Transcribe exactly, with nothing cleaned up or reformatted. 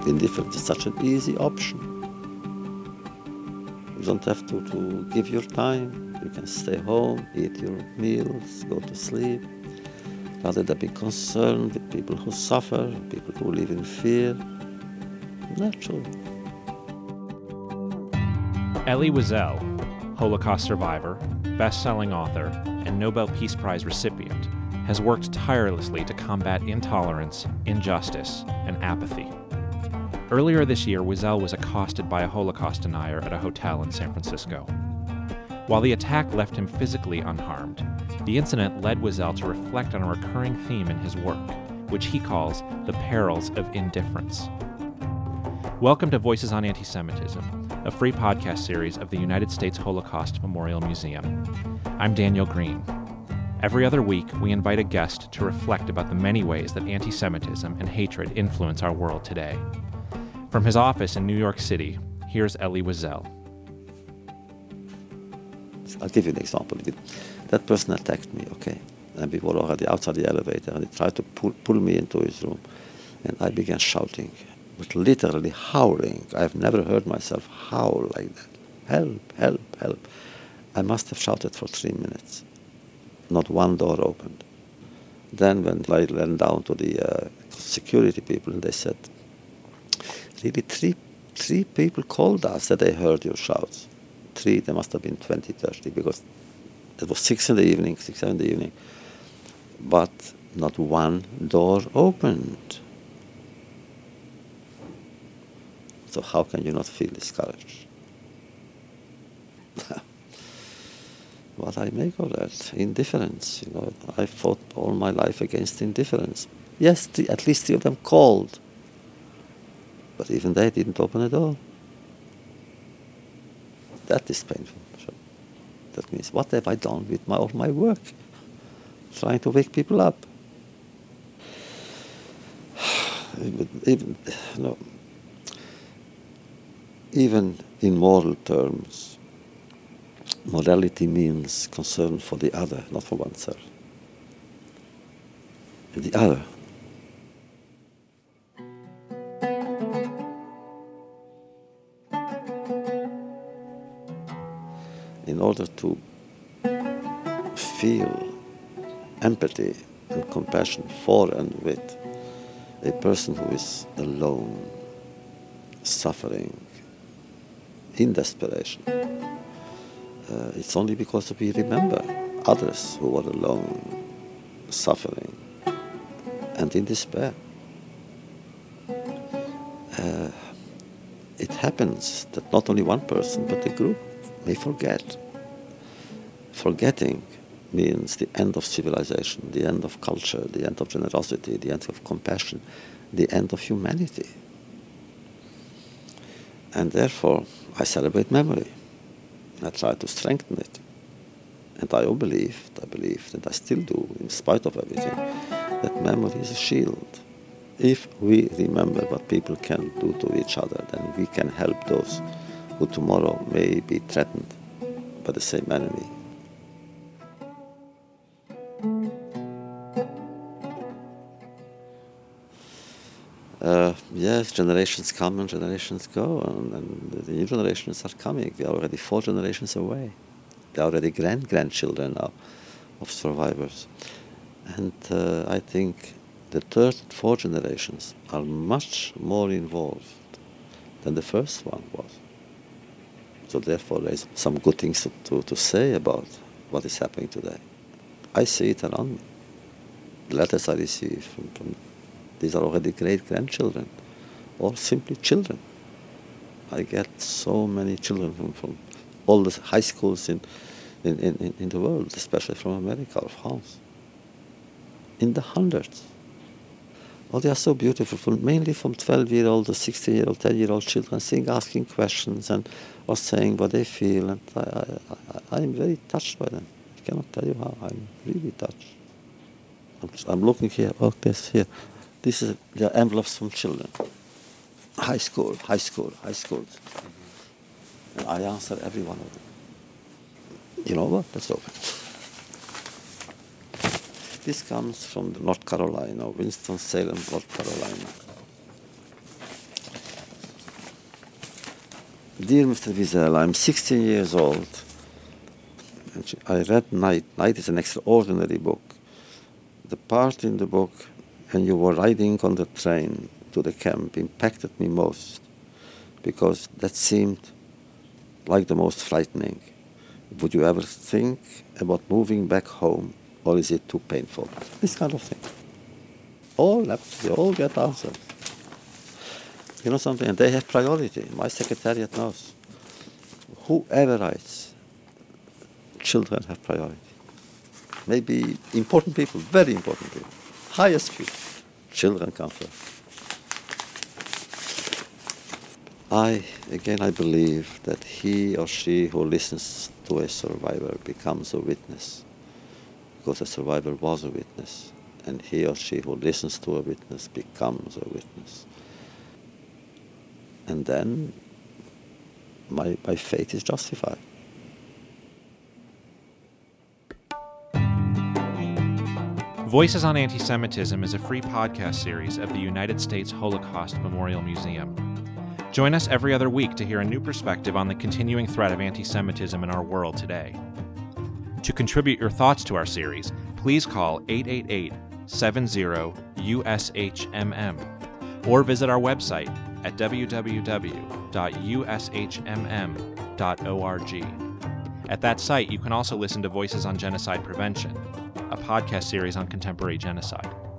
Indifference is such an easy option. You don't have to, to give your time. You can stay home, eat your meals, go to sleep, rather than be concerned with people who suffer, people who live in fear. Natural. Elie Wiesel, Holocaust survivor, best-selling author, and Nobel Peace Prize recipient, has worked tirelessly to combat intolerance, injustice, and apathy. Earlier this year, Wiesel was accosted by a Holocaust denier at a hotel in San Francisco. While the attack left him physically unharmed, the incident led Wiesel to reflect on a recurring theme in his work, which he calls the perils of indifference. Welcome to Voices on Anti-Semitism, a free podcast series of the United States Holocaust Memorial Museum. I'm Daniel Green. Every other week, we invite a guest to reflect about the many ways that anti-Semitism and hatred influence our world today. From his office in New York City, here's Elie Wiesel. I'll give you an example. That person attacked me, okay, and we were already outside the elevator, and he tried to pull, pull me into his room, and I began shouting, but literally howling. I've never heard myself howl like that. Help, help, help. I must have shouted for three minutes. Not one door opened. Then when I ran down to the uh, security people, and they said, really, three, three people called us that they heard your shouts. Three, there must have been twenty, thirty, because it was six in the evening, six, seven in the evening. But not one door opened. So how can you not feel discouraged? What I make of that? Indifference. You know, I fought all my life against indifference. Yes, the, at least three of them called. But even they didn't open the door. That is painful. Sure. That means, what have I done with my, all my work? Trying to wake people up. Even, no, even in moral terms, morality means concern for the other, not for oneself. And the other. In order to feel empathy and compassion for and with a person who is alone, suffering, in desperation, uh, it's only because we remember others who are alone, suffering, and in despair. Uh, it happens that not only one person, but a group may forget. Forgetting means the end of civilization, the end of culture, the end of generosity, the end of compassion, the end of humanity. And therefore, I celebrate memory. I try to strengthen it. And I believed, I believed, and I still do, in spite of everything, that memory is a shield. If we remember what people can do to each other, then we can help those who tomorrow may be threatened by the same enemy. Uh, yes, generations come and generations go, and, and the new generations are coming. We are already four generations away. We are already grand-grandchildren now of survivors. And uh, I think the third and fourth generations are much more involved than the first one was. So therefore, there is some good things to, to, to say about what is happening today. I see it around me. The letters I receive from, from these are already great-grandchildren, or simply children. I get so many children from, from all the high schools in, in, in, in the world, especially from America or France. In the hundreds. Oh, they are so beautiful, from, mainly from twelve-year-old or sixteen-year-old, ten-year-old children, saying, asking questions and or saying what they feel. And I, I, I, I'm very touched by them. I cannot tell you how. I'm really touched. I'm, I'm looking here. Oh, this here. This is the envelopes from children. High school, high school, high school. And I answer every one of them. You know what? Let's open. This comes from North Carolina, Winston-Salem, North Carolina. Dear Mister Wiesel, I'm sixteen years old. I read Night. Night is an extraordinary book. The part in the book when you were riding on the train to the camp impacted me most, because that seemed like the most frightening. Would you ever think about moving back home, or is it too painful? This kind of thing. All they all get answers. You know something, and they have priority. My secretariat knows. Whoever writes, children have priority. Maybe important people, very important people, highest people, children come first. I, again, I believe that he or she who listens to a survivor becomes a witness, because a survivor was a witness, and he or she who listens to a witness becomes a witness. And then my, my fate is justified. Voices on Anti-Semitism is a free podcast series of the United States Holocaust Memorial Museum. Join us every other week to hear a new perspective on the continuing threat of anti-Semitism in our world today. To contribute your thoughts to our series, please call eight eight eight, seven zero, U S H M M or visit our website at w w w dot u s h m m dot org. At that site, you can also listen to Voices on Genocide Prevention, a podcast series on contemporary genocide.